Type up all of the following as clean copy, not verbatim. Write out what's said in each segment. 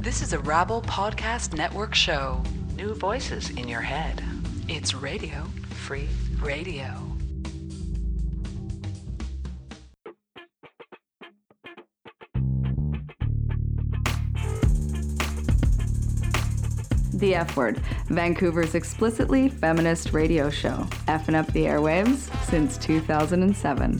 This is a Rabble Podcast Network show. New voices in your head. It's Radio Free Radio. The F Word, Vancouver's explicitly feminist radio show, effing up the airwaves since 2007.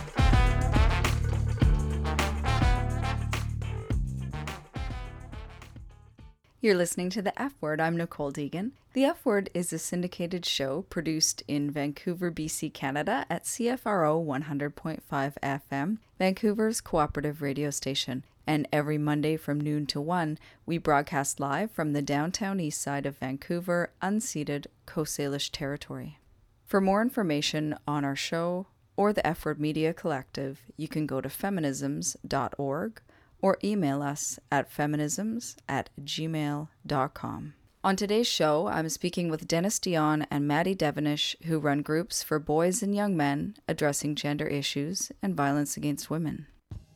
You're listening to The F Word. I'm Nicole Deegan. The F Word is a syndicated show produced in Vancouver, BC, Canada at CFRO 100.5 FM, Vancouver's cooperative radio station. And every Monday from noon to 1, we broadcast live from the downtown east side of Vancouver, unceded Coast Salish territory. For more information on our show or the F Word Media Collective, you can go to feminisms.org or email us at feminisms@gmail.com. On today's show, I'm speaking with Dennis Dion and Maddie Devenish, who run groups for boys and young men addressing gender issues and violence against women.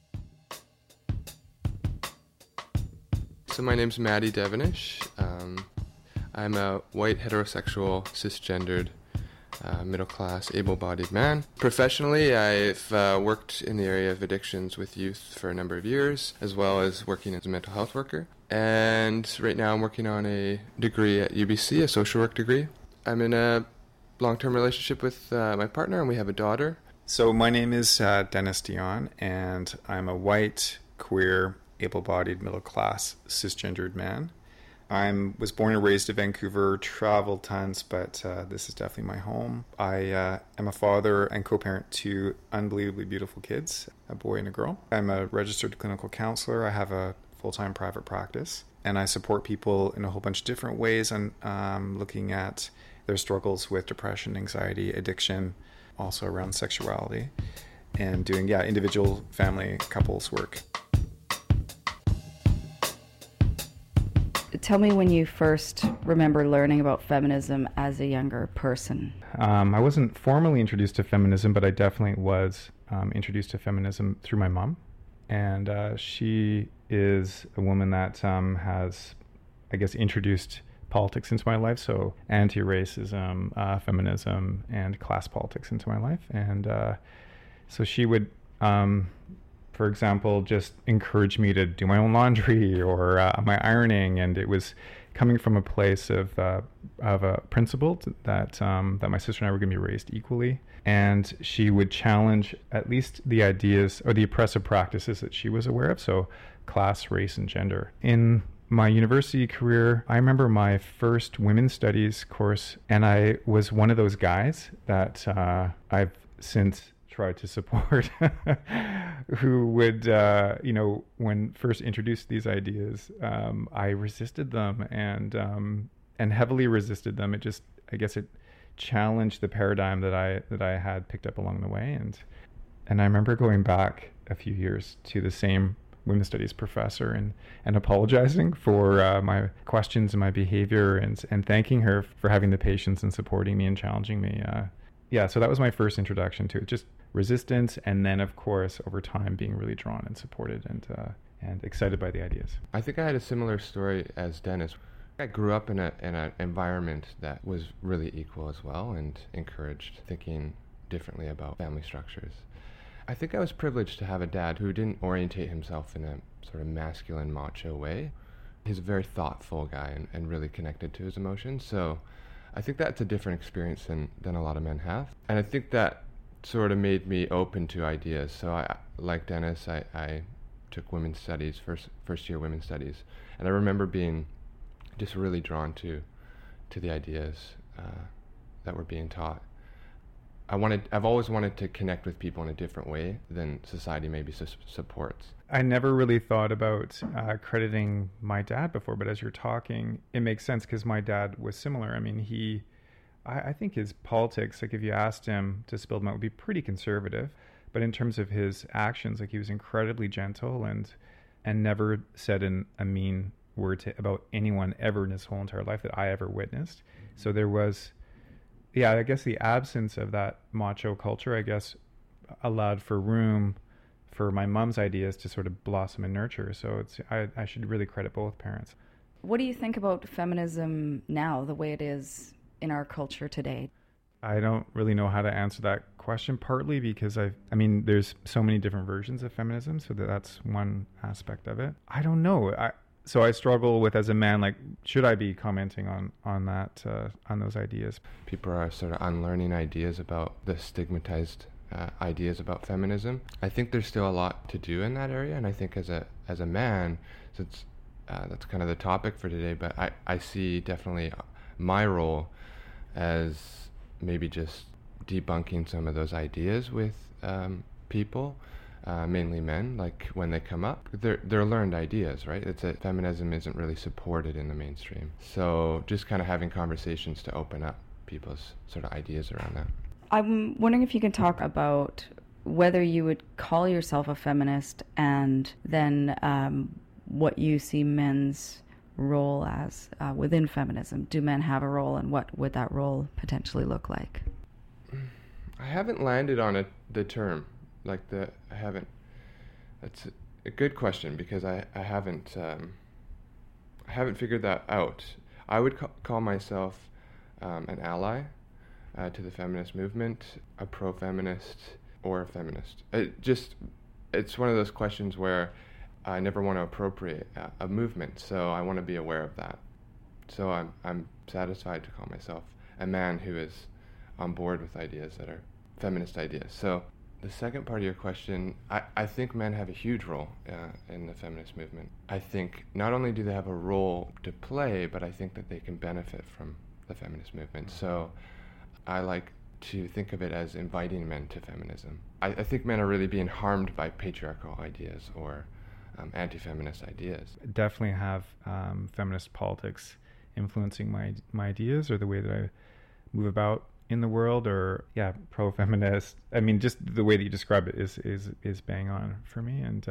So my name's Maddie Devenish. I'm a white, heterosexual, cisgendered, middle-class, able-bodied man. Professionally, I've worked in the area of addictions with youth for a number of years, as well as working as a mental health worker. And right now I'm working on a degree at UBC, a social work degree. I'm in a long-term relationship with my partner, and we have a daughter. So my name is Dennis Dion, and I'm a white, queer, able-bodied, middle-class, cisgendered man. I was born and raised in Vancouver, traveled tons, but this is definitely my home. I am a father and co-parent to unbelievably beautiful kids, a boy and a girl. I'm a registered clinical counselor. I have a full-time private practice, and I support people in a whole bunch of different ways on looking at their struggles with depression, anxiety, addiction, also around sexuality, and doing individual, family, couples work. Tell me when you first remember learning about feminism as a younger person. I wasn't formally introduced to feminism, but I definitely was introduced to feminism through my mom. And she is a woman that has, I guess, introduced politics into my life. So anti-racism, feminism, and class politics into my life. And so she would... for example, just encourage me to do my own laundry or my ironing, and it was coming from a place of a principle that my sister and I were going to be raised equally, and she would challenge at least the ideas or the oppressive practices that she was aware of, so class, race, and gender. In my university career, I remember my first women's studies course, and I was one of those guys that I've since tried to support who would, when first introduced these ideas, I resisted them and heavily resisted them. I guess it challenged the paradigm that I had picked up along the way. And I remember going back a few years to the same women's studies professor and apologizing for my questions and my behavior and thanking her for having the patience and supporting me and challenging me. So that was my first introduction to it, just resistance, and then of course over time being really drawn and supported and excited by the ideas. I think I had a similar story as Dennis. I grew up in an environment that was really equal as well and encouraged thinking differently about family structures. I think I was privileged to have a dad who didn't orientate himself in a sort of masculine, macho way. He's a very thoughtful guy and really connected to his emotions, so I think that's a different experience than a lot of men have. And I think that sort of made me open to ideas. So I, like Dennis, I took women's studies, first year women's studies, and I remember being just really drawn to the ideas that were being taught. I've always wanted to connect with people in a different way than society maybe supports. I never really thought about crediting my dad before, but as you're talking, it makes sense because my dad was similar. I mean, I think his politics, like if you asked him to spill them out, would be pretty conservative. But in terms of his actions, like he was incredibly gentle and never said a mean word about anyone ever in his whole entire life that I ever witnessed. So there was, I guess the absence of that macho culture, I guess, allowed for room for my mom's ideas to sort of blossom and nurture. So I should really credit both parents. What do you think about feminism now, the way it is in our culture today? I don't really know how to answer that question, partly because I mean, there's so many different versions of feminism, so that's one aspect of it. I don't know. So I struggle with, as a man, like, should I be commenting on that, on those ideas? People are sort of unlearning ideas about the stigmatized ideas about feminism. I think there's still a lot to do in that area, and I think as a man, since that's kind of the topic for today, but I see definitely my role as maybe just debunking some of those ideas with people, mainly men, like when they come up. They're learned ideas, right? Feminism isn't really supported in the mainstream. So just kind of having conversations to open up people's sort of ideas around that. I'm wondering if you can talk about whether you would call yourself a feminist, and then what you see men's role as within feminism. Do men have a role, and what would that role potentially look like? I haven't landed on the term. That's a good question, because I haven't figured that out. I would call myself an ally to the feminist movement, a pro-feminist, or a feminist. It's one of those questions where I never want to appropriate a movement, so I want to be aware of that. So I'm satisfied to call myself a man who is on board with ideas that are feminist ideas. So the second part of your question, I think men have a huge role in the feminist movement. I think not only do they have a role to play, but I think that they can benefit from the feminist movement. So I like to think of it as inviting men to feminism. I think men are really being harmed by patriarchal ideas or anti-feminist ideas. Definitely have feminist politics influencing my ideas, or the way that I move about in the world, or pro-feminist. I mean, just the way that you describe it is bang on for me. And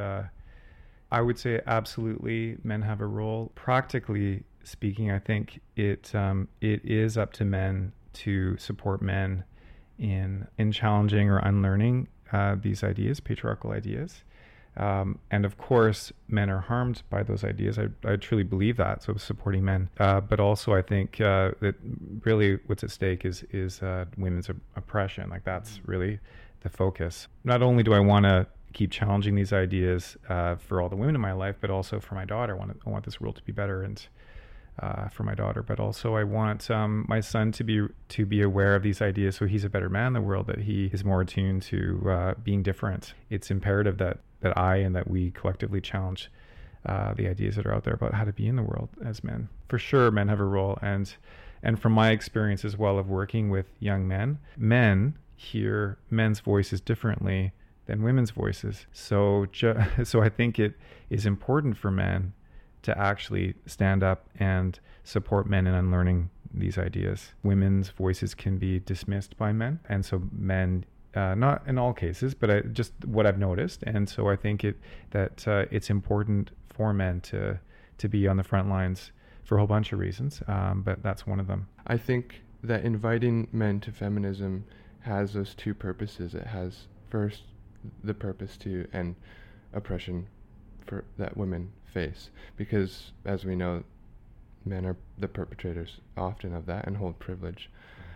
I would say absolutely men have a role. Practically speaking, I think it is up to men to support men in challenging or unlearning these ideas, patriarchal ideas. And of course, men are harmed by those ideas. I truly believe that. So supporting men, but also I think that really what's at stake is women's oppression. Like, that's really the focus. Not only do I want to keep challenging these ideas for all the women in my life, but also for my daughter. I want this world to be better, and for my daughter. But also I want my son to be aware of these ideas, so he's a better man in the world, that he is more attuned to being different. It's imperative that I and that we collectively challenge the ideas that are out there about how to be in the world as men. For sure, men have a role, and from my experience as well of working with young men, men hear men's voices differently than women's voices. So I think it is important for men to actually stand up and support men in unlearning these ideas. Women's voices can be dismissed by men, and so men, not in all cases, but just what I've noticed. And so I think it's important for men to be on the front lines for a whole bunch of reasons, but that's one of them. I think that inviting men to feminism has those two purposes. It has, first, the purpose to end oppression that women face, because as we know, men are the perpetrators often of that and hold privilege.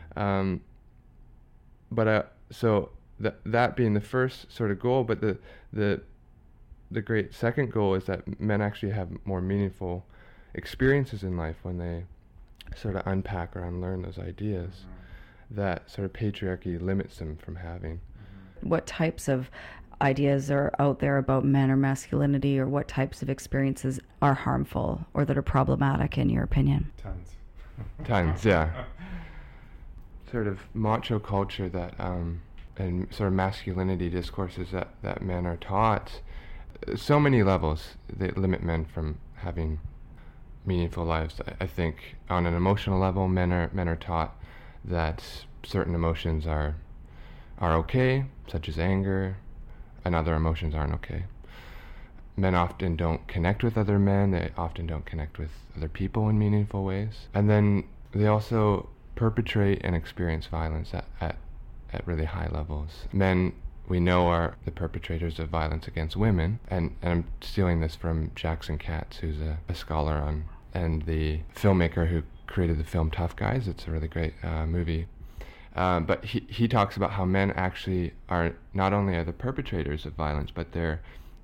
So that being the first sort of goal, but the great second goal is that men actually have more meaningful experiences in life when they sort of unpack or unlearn those ideas that sort of patriarchy limits them from having. What types of ideas are out there about men or masculinity, or what types of experiences are harmful or that are problematic in your opinion? Tons, yeah. Sort of macho culture that and sort of masculinity discourses that men are taught, so many levels, they limit men from having meaningful lives. I think on an emotional level, men are taught that certain emotions are okay, such as anger, and other emotions aren't okay. Men often don't connect with other men. They often don't connect with other people in meaningful ways. And then they also perpetrate and experience violence at really high levels. Men we know are the perpetrators of violence against women. And I'm stealing this from Jackson Katz, who's a scholar on, and the filmmaker who created the film Tough Guys. It's a really great movie. But he talks about how men actually are not only are the perpetrators of violence, but they're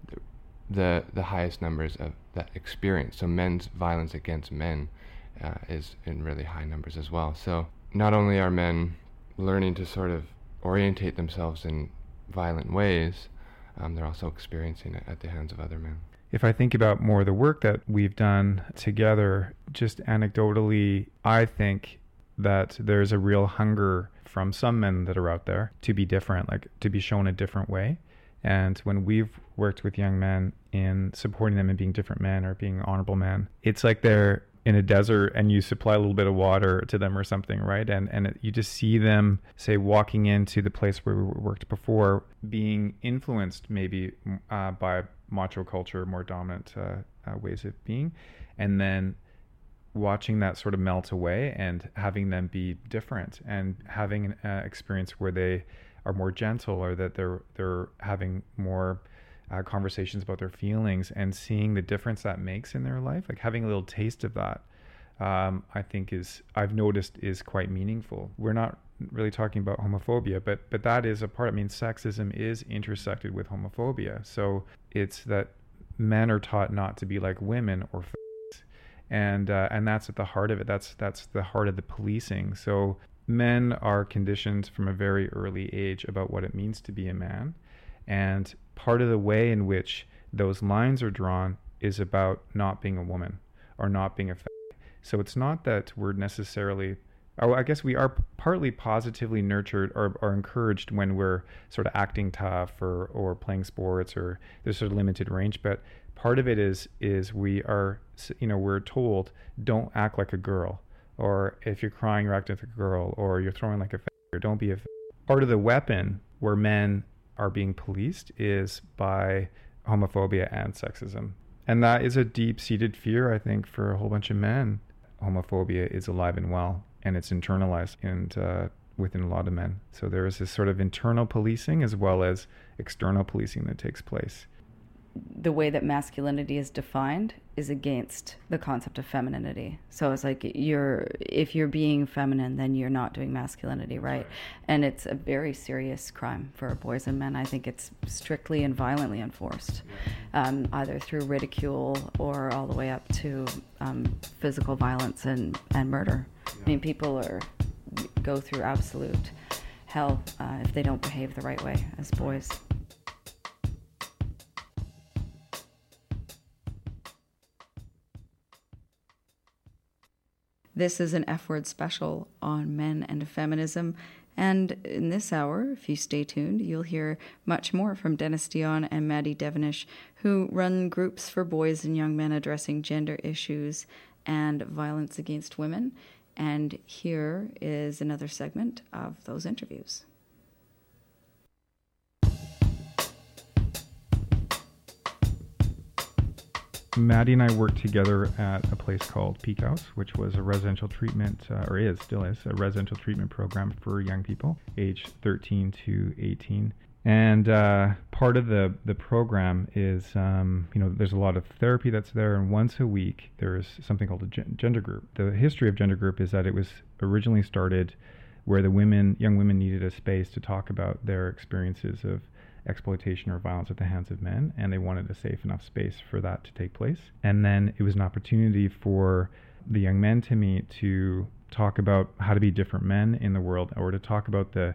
the highest numbers of that experience. So men's violence against men is in really high numbers as well. So not only are men learning to sort of orientate themselves in violent ways, they're also experiencing it at the hands of other men. If I think about more of the work that we've done together, just anecdotally, I think that there's a real hunger from some men that are out there to be different, like to be shown a different way. And when we've worked with young men in supporting them in being different men or being honorable men, it's like they're in a desert and you supply a little bit of water to them or something, right? And you just see them, say, walking into the place where we worked before, being influenced maybe by macho culture, more dominant ways of being, and then watching that sort of melt away and having them be different and having an experience where they are more gentle, or that they're having more conversations about their feelings, and seeing the difference that makes in their life, like having a little taste of that, I think I've noticed is quite meaningful. We're not really talking about homophobia, but that is a part. I mean, sexism is intersected with homophobia. So it's that men are taught not to be like women or and that's at the heart of it. That's the heart of the policing. So men are conditioned from a very early age about what it means to be a man, and part of the way in which those lines are drawn is about not being a woman or not being a so it's not that we're necessarily, I guess we are partly positively nurtured or encouraged when we're sort of acting tough or playing sports, or there's sort of limited range, but part of it is we are, we're told, don't act like a girl, or if you're crying, you're acting like a girl, or you're throwing like a or don't be a part of the weapon where men are being policed is by homophobia and sexism. And that is a deep-seated fear, I think, for a whole bunch of men. Homophobia is alive and well, and it's internalized and within a lot of men. So there is this sort of internal policing as well as external policing that takes place. The way that masculinity is defined is against the concept of femininity. So it's like if you're being feminine, then you're not doing masculinity, right? And it's a very serious crime for boys and men. I think it's strictly and violently enforced, either through ridicule or all the way up to physical violence and murder. I mean, people go through absolute hell if they don't behave the right way as boys. This is an F-Word special on men and feminism, and in this hour, if you stay tuned, you'll hear much more from Dennis Dion and Maddie Devenish, who run groups for boys and young men addressing gender issues and violence against women. And here is another segment of those interviews. Maddie and I worked together at a place called Peak House, which was a residential treatment, still is a residential treatment program for young people, aged 13 to 18. And part of the program is, there's a lot of therapy that's there, and once a week there's something called a gender group. The history of gender group is that it was originally started where young women needed a space to talk about their experiences of exploitation or violence at the hands of men, and they wanted a safe enough space for that to take place. And then it was an opportunity for the young men to meet to talk about how to be different men in the world, or to talk about the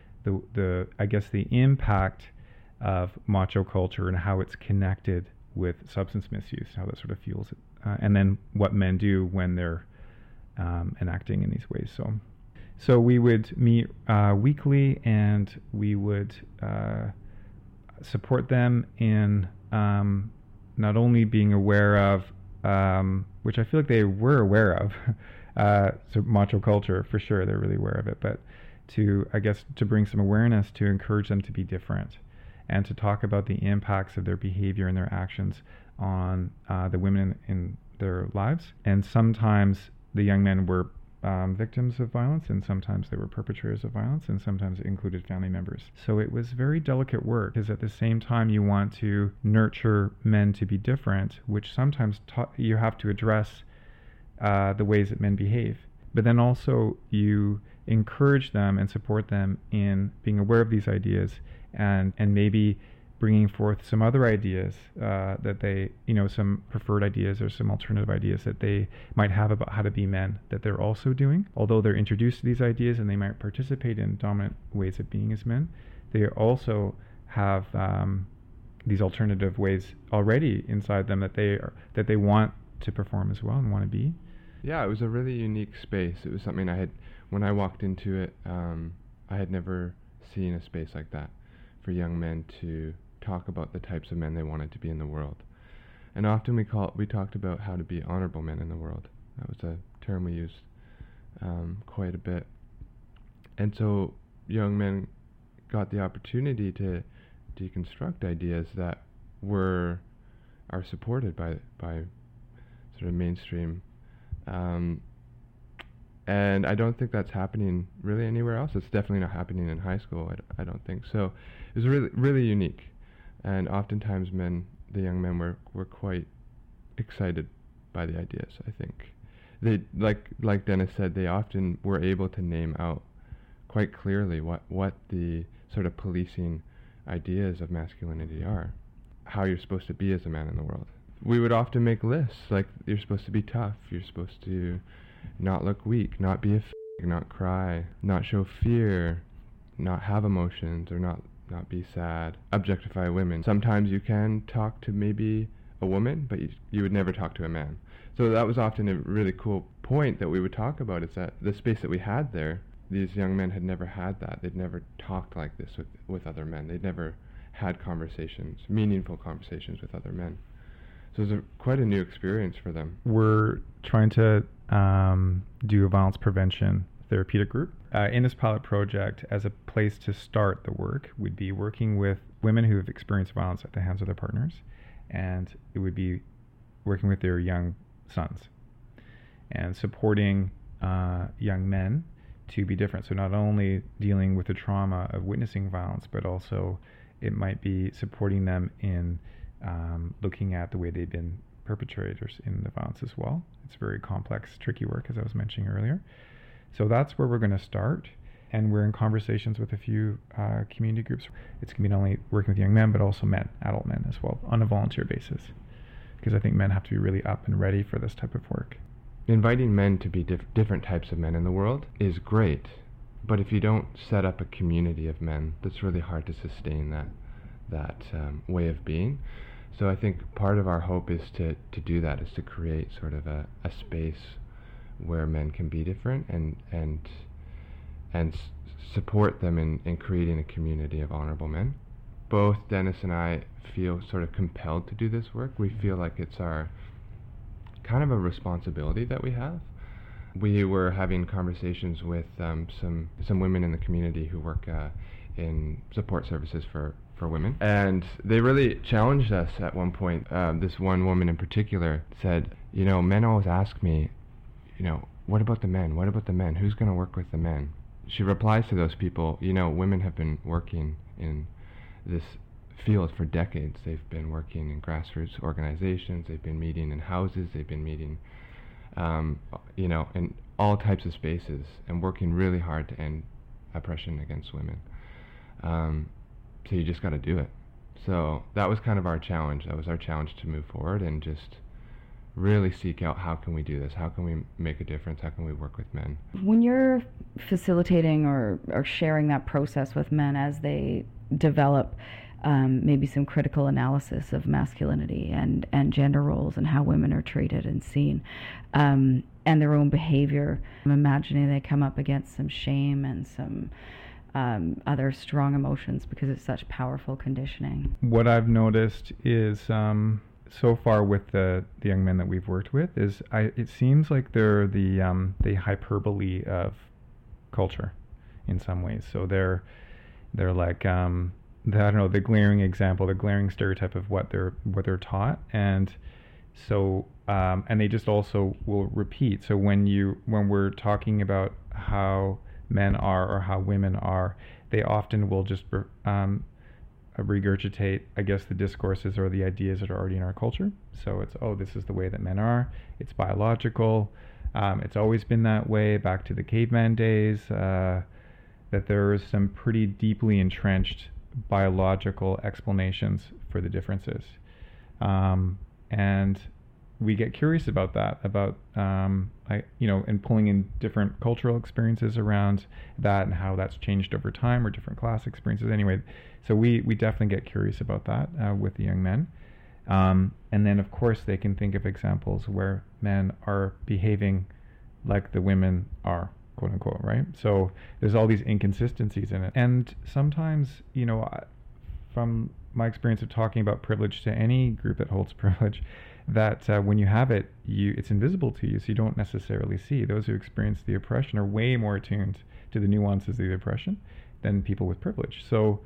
impact of macho culture and how it's connected with substance misuse, how that sort of fuels it, and then what men do when they're enacting in these ways. So we would meet weekly, and we would support them in not only being aware of, which I feel like they were aware of, so macho culture for sure, they're really aware of it, but to bring some awareness, to encourage them to be different, and to talk about the impacts of their behavior and their actions on the women in their lives. And sometimes the young men were victims of violence, and sometimes they were perpetrators of violence, and sometimes it included family members. So it was very delicate work, because at the same time you want to nurture men to be different, which sometimes you have to address the ways that men behave. But then also you encourage them and support them in being aware of these ideas, and maybe bringing forth some other ideas that they, some preferred ideas or some alternative ideas that they might have about how to be men that they're also doing. Although they're introduced to these ideas and they might participate in dominant ways of being as men, they also have these alternative ways already inside them that they want to perform as well and want to be. Yeah, it was a really unique space. It was something when I walked into it, I had never seen a space like that for young men to talk about the types of men they wanted to be in the world. And often we talked about how to be honorable men in the world. That was a term we used quite a bit. And so young men got the opportunity to deconstruct ideas that are supported by sort of mainstream. And I don't think that's happening really anywhere else. It's definitely not happening in high school. I don't think so. It was really, really unique. And oftentimes the young men were quite excited by the ideas, I think. They, like Dennis said, they often were able to name out quite clearly what the sort of policing ideas of masculinity are, how you're supposed to be as a man in the world. We would often make lists, like you're supposed to be tough, you're supposed to not look weak, not be a not cry, not show fear, not have emotions, or not be sad, objectify women. Sometimes you can talk to maybe a woman, but you would never talk to a man. So that was often a really cool point that we would talk about, is that the space that we had there, these young men had never had that. They'd never talked like this with other men. They'd never had conversations, meaningful conversations with other men. So it was quite a new experience for them. We're trying to do a violence prevention therapeutic group. In this pilot project, as a place to start the work, we'd be working with women who have experienced violence at the hands of their partners, and it would be working with their young sons and supporting young men to be different. So not only dealing with the trauma of witnessing violence, but also it might be supporting them in looking at the way they've been perpetrators in the violence as well. It's very complex, tricky work, as I was mentioning earlier. So that's where we're going to start, and we're in conversations with a few community groups. It's going to be not only working with young men, but also men, adult men as well, on a volunteer basis, because I think men have to be really up and ready for this type of work. Inviting men to be different types of men in the world is great, but if you don't set up a community of men, that's really hard to sustain that way of being. So I think part of our hope is to do that, is to create sort of a space where men can be different and support them in creating a community of honorable men. Both Dennis and I feel sort of compelled to do this work. We feel like it's our kind of a responsibility that we have. We were having conversations with some women in the community who work in support services for women, and they really challenged us at one point. This one woman in particular said, men always ask me, what about the men? What about the men? Who's going to work with the men? She replies to those people, women have been working in this field for decades. They've been working in grassroots organizations, they've been meeting in houses, they've been meeting, in all types of spaces, and working really hard to end oppression against women. So you just got to do it. So that was kind of our challenge. That was our challenge, to move forward and just really seek out, how can we do this? How can we make a difference? How can we work with men? When you're facilitating or sharing that process with men as they develop maybe some critical analysis of masculinity and gender roles and how women are treated and seen, and their own behavior, I'm imagining they come up against some shame and some other strong emotions because it's such powerful conditioning. What I've noticed is so far with the young men that we've worked with is it seems like they're the hyperbole of culture in some ways. So they're like the glaring example, the glaring stereotype of what they're taught, and So, and they just also will repeat. So when we're talking about how men are or how women are, they often will just regurgitate, I guess, the discourses or the ideas that are already in our culture. So it's, oh, this is the way that men are. It's biological. It's always been that way, back to the caveman days, that there is some pretty deeply entrenched biological explanations for the differences. And we get curious about that, and pulling in different cultural experiences around that and how that's changed over time, or different class experiences. Anyway, so we definitely get curious about that with the young men. And then, of course, they can think of examples where men are behaving like the women are, quote unquote, right? So there's all these inconsistencies in it. And sometimes, from my experience of talking about privilege to any group that holds privilege, that when you have it, it's invisible to you, so you don't necessarily see. Those who experience the oppression are way more attuned to the nuances of the oppression than people with privilege. So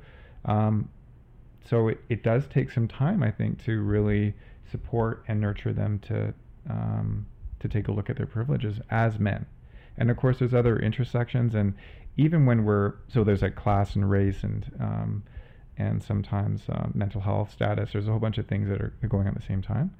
it does take some time, I think, to really support and nurture them to take a look at their privileges as men. And of course, there's other intersections, and even when there's like class and race and sometimes mental health status. There's a whole bunch of things that are going on at the same time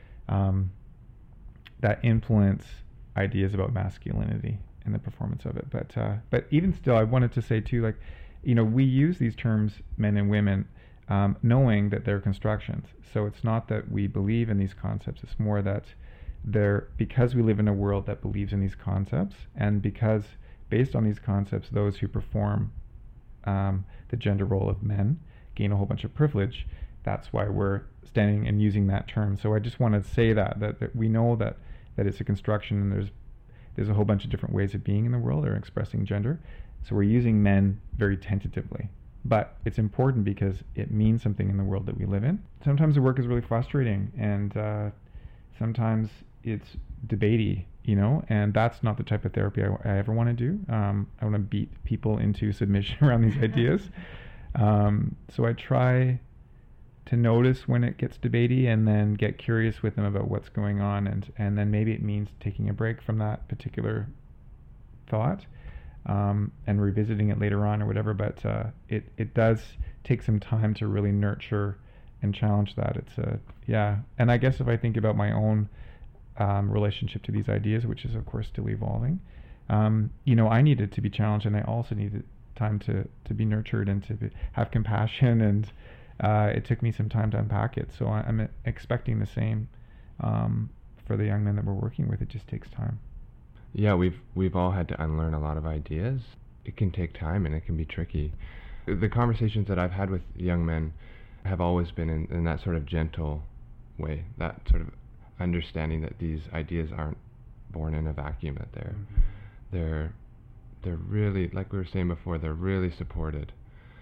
that influence ideas about masculinity and the performance of it. But even still, I wanted to say too, we use these terms, men and women, knowing that they're constructions. So it's not that we believe in these concepts. It's more that because we live in a world that believes in these concepts, and because based on these concepts, those who perform the gender role of men gain a whole bunch of privilege. That's why we're standing and using that term. So I just want to say that we know that it's a construction, and there's a whole bunch of different ways of being in the world or expressing gender. So we're using men very tentatively. But it's important because it means something in the world that we live in. Sometimes the work is really frustrating, and sometimes it's debatey, and that's not the type of therapy I ever want to do. I want to beat people into submission around these ideas. So I try to notice when it gets debatey, and then get curious with them about what's going on, and then maybe it means taking a break from that particular thought and revisiting it later on or whatever. But it does take some time to really nurture and challenge that. And I guess if I think about my own relationship to these ideas, which is of course still evolving, I needed to be challenged, and I also needed time to be nurtured and to have compassion, and it took me some time to unpack it. So I'm expecting the same for the young men that we're working with. It just takes time. Yeah, we've all had to unlearn a lot of ideas. It can take time, and it can be tricky. The conversations that I've had with young men have always been in that sort of gentle way, that sort of understanding that these ideas aren't born in a vacuum, that they're really, like we were saying before, they're really supported,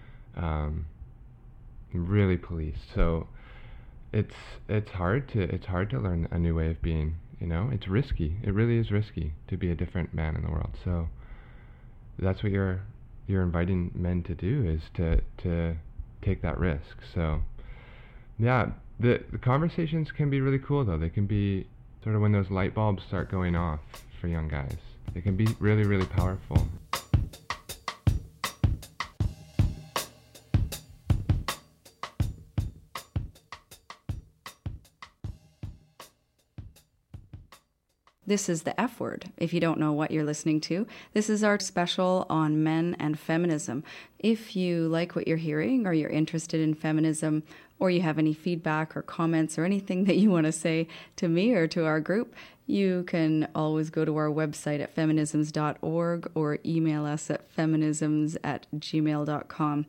really policed. So it's hard to learn a new way of being. It's risky. It really is risky to be a different man in the world. So that's what you're inviting men to do, is to take that risk. So yeah, the conversations can be really cool, though. They can be sort of when those light bulbs start going off for young guys. They can be really, really powerful. This is the F Word. If you don't know what you're listening to, this is our special on men and feminism. If you like what you're hearing, or you're interested in feminism, or you have any feedback or comments or anything that you want to say to me or to our group, you can always go to our website at feminisms.org or email us at feminisms@gmail.com.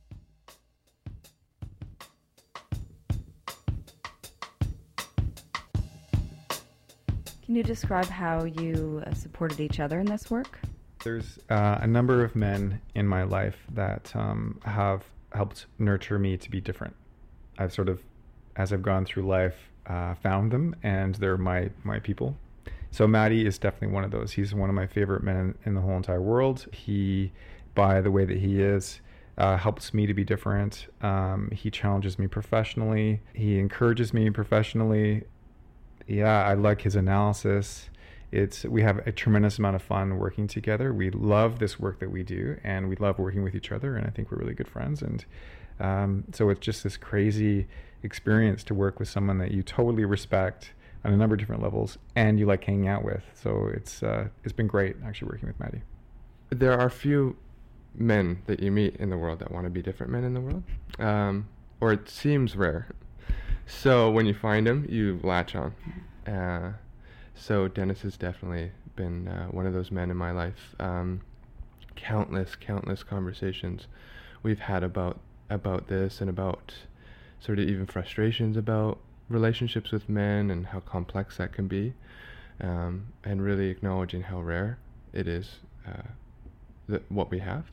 Can you describe how you supported each other in this work? There's a number of men in my life that have helped nurture me to be different. I've sort of, as I've gone through life, found them, and they're my people. So Matty is definitely one of those. He's one of my favorite men in the whole entire world. He, by the way that he is, helps me to be different. He challenges me professionally. He encourages me professionally. Yeah, I like his analysis. We have a tremendous amount of fun working together. We love this work that we do, and we love working with each other, and I think we're really good friends. And so it's just this crazy experience to work with someone that you totally respect on a number of different levels, and you like hanging out with. So it's been great actually working with Maddie. There are few men that you meet in the world that want to be different men in the world, or it seems rare. So when you find them, you latch on. So Dennis has definitely been one of those men in my life. Countless conversations we've had about this, and about sort of even frustrations about relationships with men and how complex that can be, and really acknowledging how rare it is, what we have.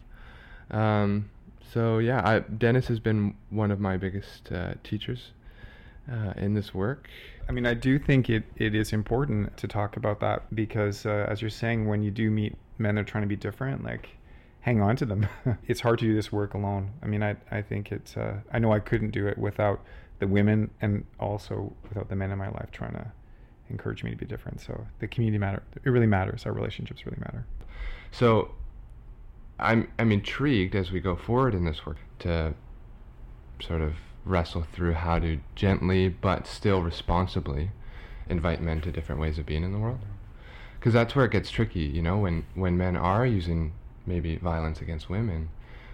So yeah, Dennis has been one of my biggest teachers in this work. I mean, I do think it is important to talk about that, because as you're saying, when you do meet men that are trying to be different, like, hang on to them. It's hard to do this work alone. I mean, I think it's, I know I couldn't do it without the women, and also without the men in my life trying to encourage me to be different. So the community it really matters. Our relationships really matter. So I'm intrigued as we go forward in this work to sort of wrestle through how to gently but still responsibly invite men to different ways of being in the world, because that's where it gets tricky, you know, when men are using maybe violence against women.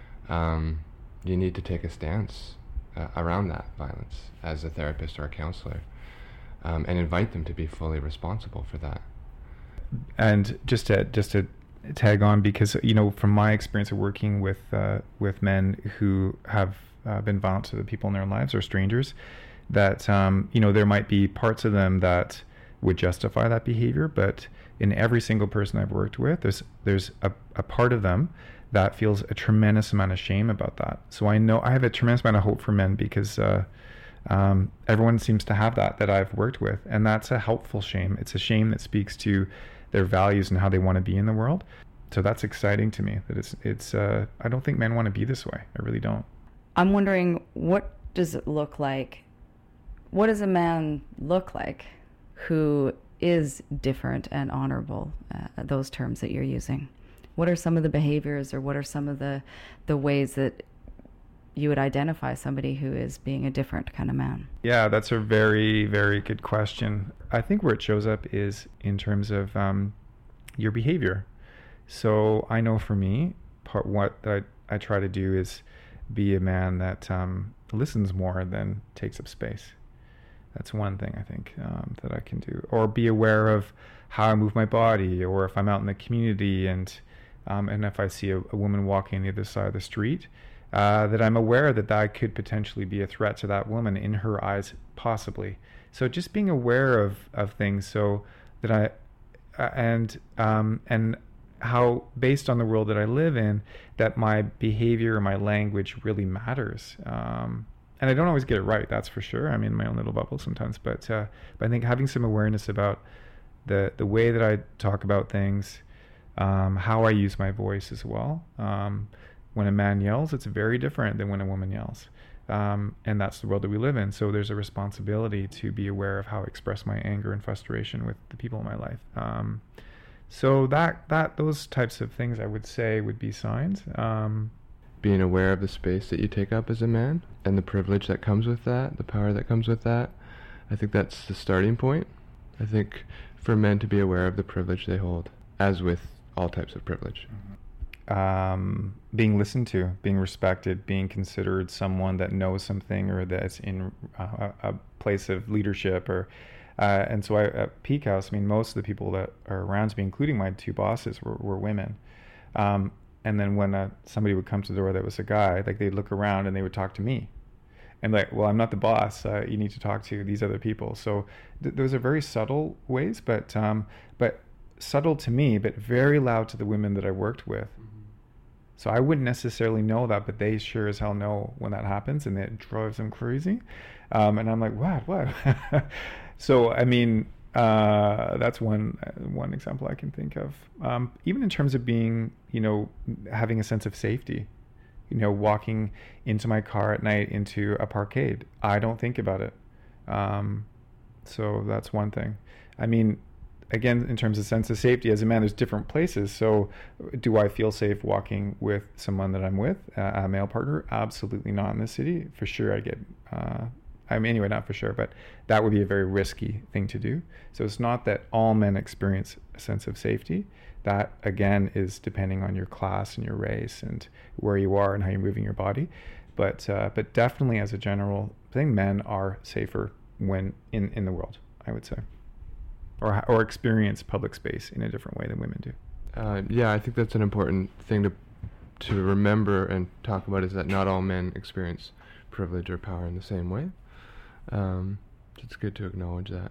You need to take a stance around that violence as a therapist or a counselor, and invite them to be fully responsible for that. And just to tag on, because, you know, from my experience of working with men who have been violent to the people in their lives or strangers, that you know, there might be parts of them that would justify that behavior, but in every single person I've worked with, there's a part of them that feels a tremendous amount of shame about that. So I know I have a tremendous amount of hope for men, because everyone seems to have that I've worked with, and that's a helpful shame. It's a shame that speaks to their values and how they want to be in the world. So that's exciting to me, that it's I don't think men want to be this way. I really don't. I'm wondering, what does it look like? What does a man look like who is different and honorable, those terms that you're using? What are some of the behaviors, or what are some of the ways that you would identify somebody who is being a different kind of man? Yeah, that's a very, very good question. I think where it shows up is in terms of your behavior. So I know for me, what I try to do is be a man that listens more than takes up space. That's one thing I think that I can do. Or be aware of how I move my body, or if I'm out in the community and if I see a woman walking on the other side of the street, that I'm aware that could potentially be a threat to that woman in her eyes, possibly. So just being aware of things, so that and how, based on the world that I live in, that my behavior or my language really matters. And I don't always get it right, that's for sure. I'm in my own little bubble sometimes, but I think having some awareness about the way that I talk about things, how I use my voice as well. When a man yells, it's very different than when a woman yells. And that's the world that we live in. So there's a responsibility to be aware of how I express my anger and frustration with the people in my life. So those types of things, I would say, would be signs. Being aware of the space that you take up as a man, and the privilege that comes with that, the power that comes with that. I think that's the starting point. I think for men to be aware of the privilege they hold, as with all types of privilege. Being listened to, being respected, being considered someone that knows something, or that's in a place of leadership, or and so at Peak House, I mean, most of the people that are around me, including my two bosses, were women. And then when somebody would come to the door that was a guy, like, they'd look around and they would talk to me. And like, well, I'm not the boss. You need to talk to these other people. So those are very subtle ways, but subtle to me, but very loud to the women that I worked with. Mm-hmm. So I wouldn't necessarily know that, but they sure as hell know when that happens, and it drives them crazy. And I'm like, what? So, I mean, that's one example I can think of. Even in terms of being, having a sense of safety, walking into my car at night into a parkade, I don't think about it. So that's one thing. I mean, again, in terms of sense of safety, as a man, there's different places. So do I feel safe walking with someone that I'm with, a male partner? Absolutely not in the city. For sure, I get, anyway, not for sure, but that would be a very risky thing to do. So it's not that all men experience a sense of safety. That, again, is depending on your class and your race and where you are and how you're moving your body. But definitely as a general thing, men are safer when in the world, I would say. Or experience public space in a different way than women do. Yeah, I think that's an important thing to remember and talk about, is that not all men experience privilege or power in the same way. It's good to acknowledge that.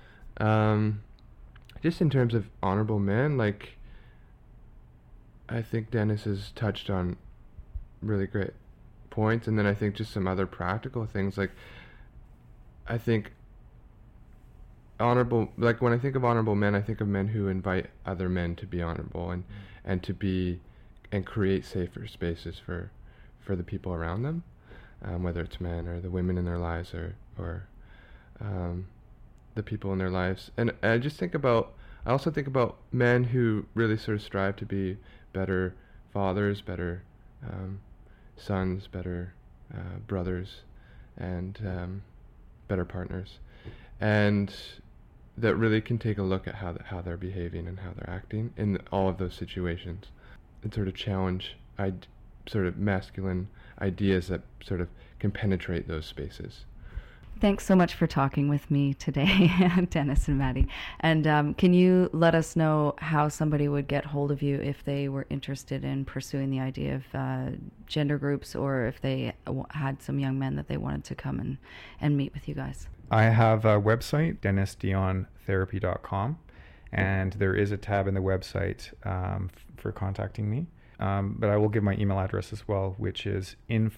Just in terms of honorable men, like, I think Dennis has touched on really great points, and then I think just some other practical things, like, I think honorable, like when I think of honorable men, I think of men who invite other men to be honorable and to be and create safer spaces for the people around them, whether it's men or the women in their lives or the people in their lives. And I also think about men who really sort of strive to be better fathers, better sons, better brothers, and better partners, and that really can take a look at how they're behaving and how they're acting in all of those situations, and sort of challenge sort of masculine ideas that sort of can penetrate those spaces. Thanks so much for talking with me today, Dennis and Maddie. And can you let us know how somebody would get hold of you if they were interested in pursuing the idea of gender groups, or if they had some young men that they wanted to come and meet with you guys? I have a website, dennisdiontherapy.com, and there is a tab in the website for contacting me. But I will give my email address as well, which is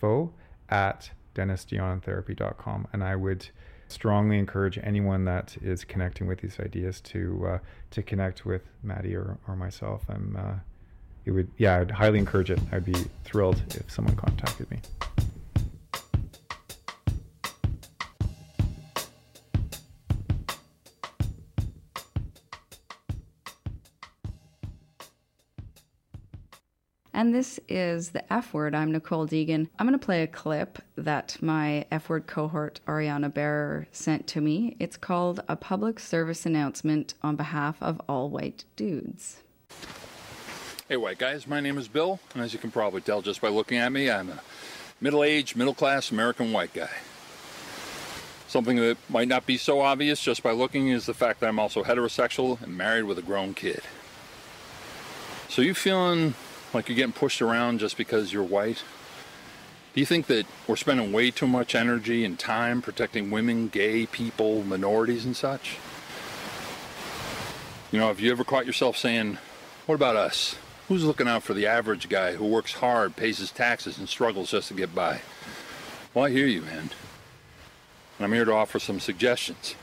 info@dennisdiontherapy.com, and I would strongly encourage anyone that is connecting with these ideas to connect with Maddie or myself. I'd highly encourage it. I'd be thrilled if someone contacted me. And this is the F Word. I'm Nicole Deegan. I'm going to play a clip that my F Word cohort, Ariana Bearer, sent to me. It's called A Public Service Announcement on Behalf of All White Dudes. Hey, white guys. My name is Bill, and as you can probably tell just by looking at me, I'm a middle-aged, middle-class American white guy. Something that might not be so obvious just by looking is the fact that I'm also heterosexual and married with a grown kid. So you feeling like you're getting pushed around just because you're white? Do you think that we're spending way too much energy and time protecting women, gay people, minorities and such? You know, have you ever caught yourself saying, what about us? Who's looking out for the average guy who works hard, pays his taxes, and struggles just to get by? Well, I hear you, man. And I'm here to offer some suggestions.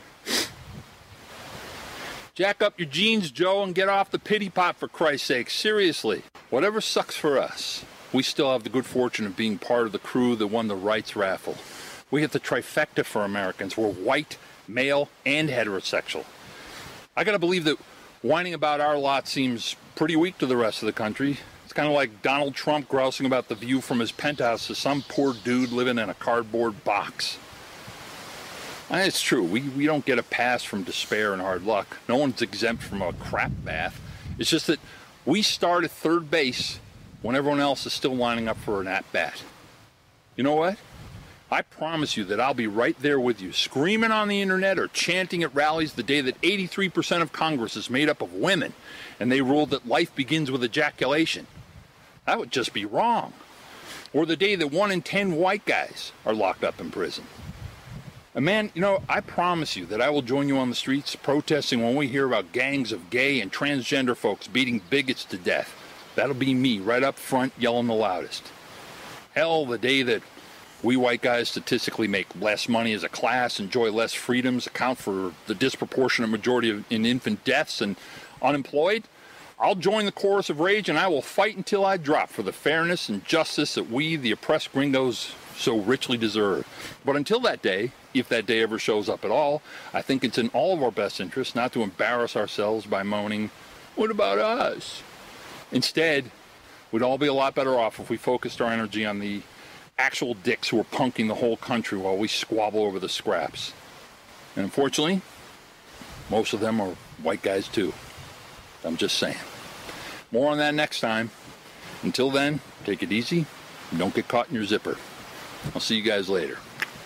Jack up your jeans, Joe, and get off the pity pot, for Christ's sake. Seriously. Whatever sucks for us, we still have the good fortune of being part of the crew that won the rights raffle. We get the trifecta for Americans. We're white, male, and heterosexual. I gotta believe that whining about our lot seems pretty weak to the rest of the country. It's kind of like Donald Trump grousing about the view from his penthouse to some poor dude living in a cardboard box. It's true, we don't get a pass from despair and hard luck. No one's exempt from a crap bath. It's just that we start at third base when everyone else is still lining up for an at-bat. You know what? I promise you that I'll be right there with you, screaming on the internet or chanting at rallies the day that 83% of Congress is made up of women and they ruled that life begins with ejaculation. That would just be wrong. Or the day that 1 in 10 white guys are locked up in prison. And man, you know, I promise you that I will join you on the streets protesting when we hear about gangs of gay and transgender folks beating bigots to death. That'll be me right up front yelling the loudest. Hell, the day that we white guys statistically make less money as a class, enjoy less freedoms, account for the disproportionate majority in infant deaths and unemployed, I'll join the chorus of rage and I will fight until I drop for the fairness and justice that we, the oppressed gringos, so richly deserve. But until that day, if that day ever shows up at all, I think it's in all of our best interests not to embarrass ourselves by moaning, "What about us?" Instead, we'd all be a lot better off if we focused our energy on the actual dicks who are punking the whole country while we squabble over the scraps. And unfortunately, most of them are white guys too. I'm just saying. More on that next time. Until then, take it easy and don't get caught in your zipper. I'll see you guys later.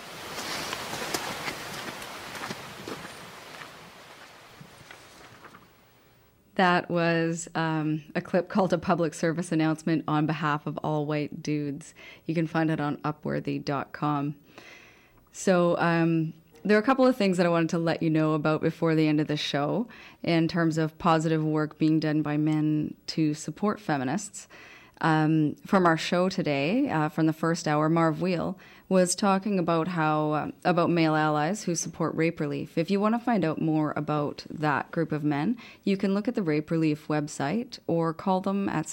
That was a clip called A Public Service Announcement on Behalf of All White Dudes. You can find it on Upworthy.com. So there are a couple of things that I wanted to let you know about before the end of the show in terms of positive work being done by men to support feminists. From our show today, from the first hour, Marv Wheel was talking about how about male allies who support Rape Relief. If you want to find out more about that group of men, you can look at the Rape Relief website or call them at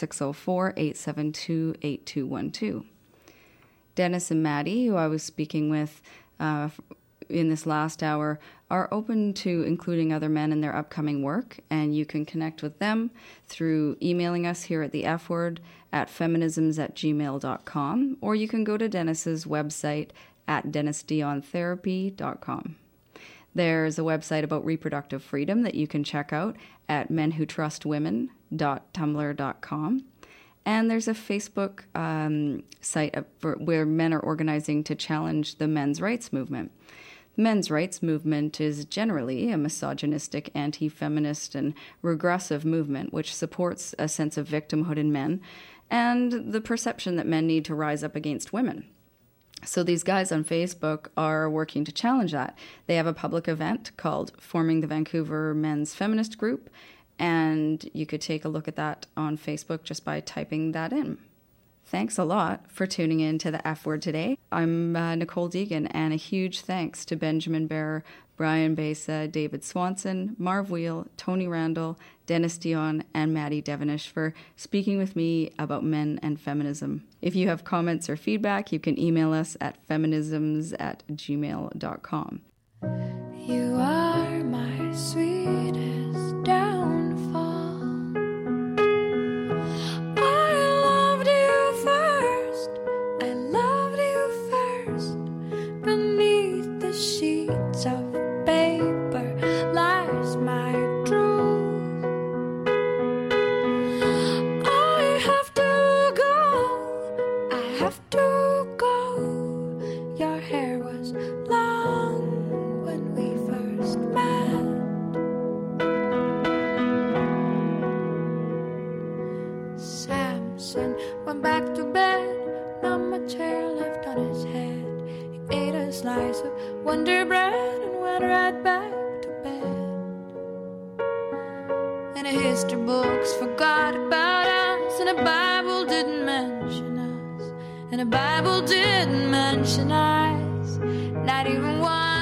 604-872-8212. Dennis and Maddie, who I was speaking with in this last hour, are open to including other men in their upcoming work, and you can connect with them through emailing us here at the F Word at feminisms@gmail.com, or you can go to Dennis's website at dennisdiontherapy.com. There's a website about reproductive freedom that you can check out at menwhotrustwomen.tumblr.com. And there's a Facebook site where men are organizing to challenge the men's rights movement. The men's rights movement is generally a misogynistic, anti-feminist, and regressive movement which supports a sense of victimhood in men and the perception that men need to rise up against women. So these guys on Facebook are working to challenge that. They have a public event called Forming the Vancouver Men's Feminist Group, and you could take a look at that on Facebook just by typing that in. Thanks a lot for tuning in to the F Word today. I'm Nicole Deegan, and a huge thanks to Benjamin Bear, Brian Besa, David Swanson, Marv Wheel, Tony Randall, Dennis Dion, and Maddie Devenish for speaking with me about men and feminism. If you have comments or feedback, you can email us at feminisms@gmail.com. You are my sweetest downfall. Beneath the sheets of paper lies my truth. I have to go. Your hair was long when we first met. Samson went back to bed, not much hair left on his head. Ate a slice of Wonder Bread and went right back to bed. And the history books forgot about us, and the Bible didn't mention us, and the Bible didn't mention us, not even one.